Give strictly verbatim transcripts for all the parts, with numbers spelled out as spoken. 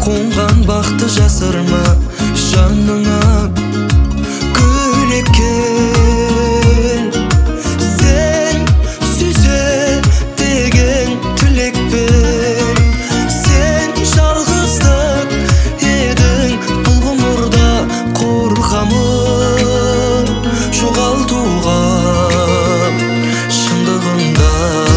қонған бақты жасырма жаныңа гүл еккен. Сен сүйсе деген тілекпен, сен жалғыздық едің бұл ғұмырда. Қорқамын жоғалтуға шындығында.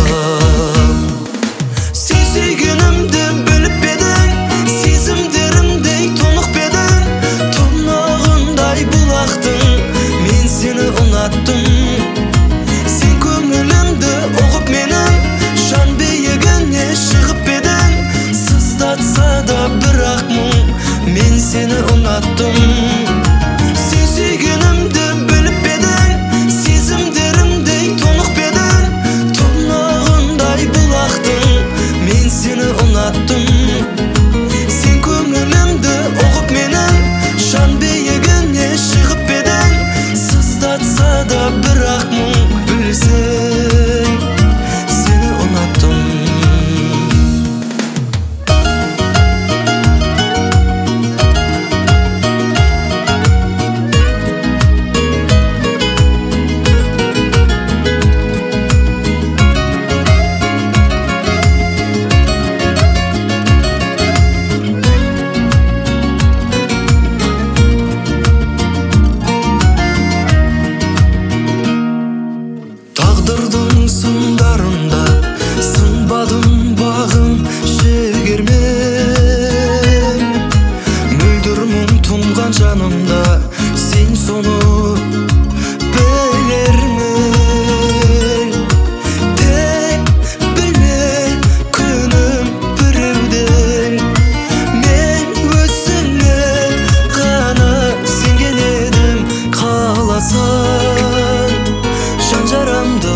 Сен сүйгенімді біліп едің, сезімдерімдей тұнық едің. Тұнығындай бұлақтың мен сені ұнаттым. Сен көңілімді ұғып менің жан биігіне шығып едің. Сыздатса да бірақ мұң мен сені ұнаттым. Сен сүйгенімді біліп едің, сезімдерімдей тұнық едің. Тұнығындай бұлақтың мен сені ұнаттым. Сен көңілімді ұғып менің жан биігіне шығып едің. Сыздатса да бірақ мұң білсең сені ұнаттым. Тағдырдың сындарында сынбадым бағым шегермен. Мөлдір мұң тұнған жанымда сен соны білермін. Тек білме күнім біреудің, мен өзіңе ғана сенген едім. Қаласаң жан жарамды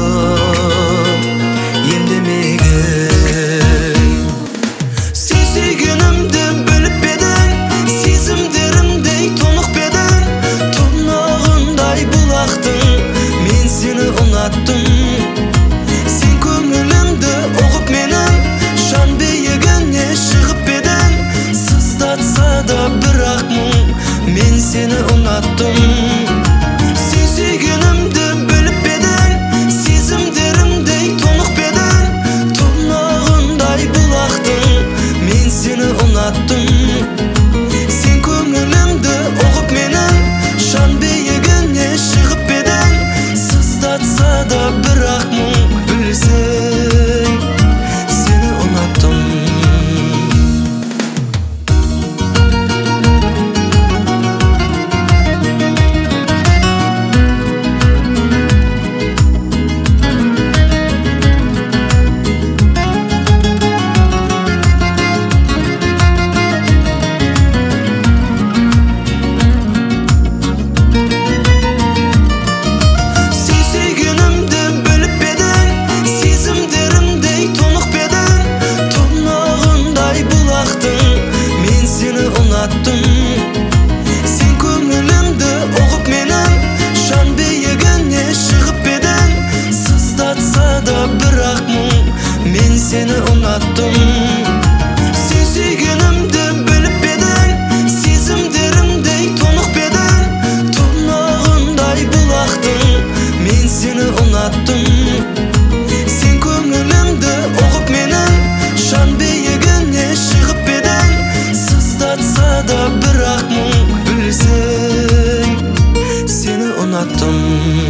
емдемегін. Сен сүйгенімді біліп едің, сезімдерімдей тұнық едің. Тұнығындай бұлақтың мен сені ұнаттым. Сен көңілімді ұғып менің жан биігіне шығып едің. Сыздатса да бірақ мұң мен сені ұнаттым. Сен сүйгенімді біліп едің, сезімдерімдей тұнық едің. Тұнығындай бұлақтың мен сені ұнаттым. Сен көңілімді ұғып менің жан биігіне шығып едің. Сыздатса да бірақ мұң білсең сені ұнаттым. Сен көңілімді ұғып менің жан биігіне шығып едің. Сыздатса да бірақ мұң мен сені ұнаттым. Сен сүйгенімді біліп едің, сезімдерімдей тұнық едің. Тұнығындай бұлақтың мен сені ұнаттым. Сен көңілімді ұғып менің жан биігіне шығып едің. Сыздатса да бірақ мұң білсең сені ұнаттым.